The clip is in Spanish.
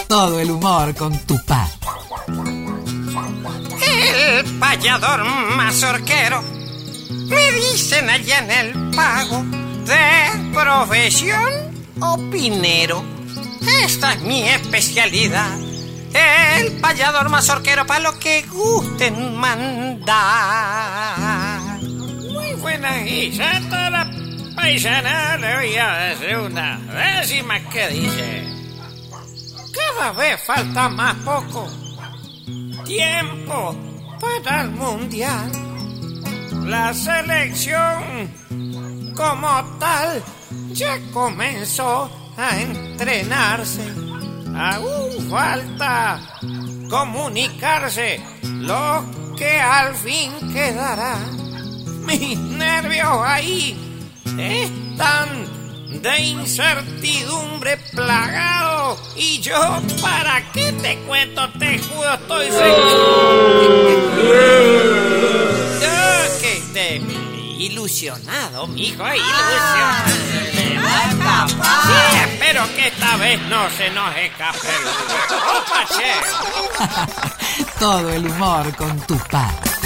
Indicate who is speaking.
Speaker 1: Todo el humor con Tupá.
Speaker 2: El payador mazorquero, me dicen allá en el pago, de profesión opinero. Esta es mi especialidad, el payador mazorquero, para lo que gusten mandar.
Speaker 3: Muy buena guisa, toda la paisana le voy a decir una décima que dice: cada vez falta más poco tiempo para el mundial. La selección como tal ya comenzó a entrenarse. Aún falta comunicarse lo que al fin quedará. Mis nervios ahí están de incertidumbre plagado, y yo, ¿para qué te cuento? Te juro, estoy ilusionado, mijo, ilusionado. Sí, espero que esta vez no se nos escape el... ¡Opa, che!
Speaker 1: Todo el humor con Tupá.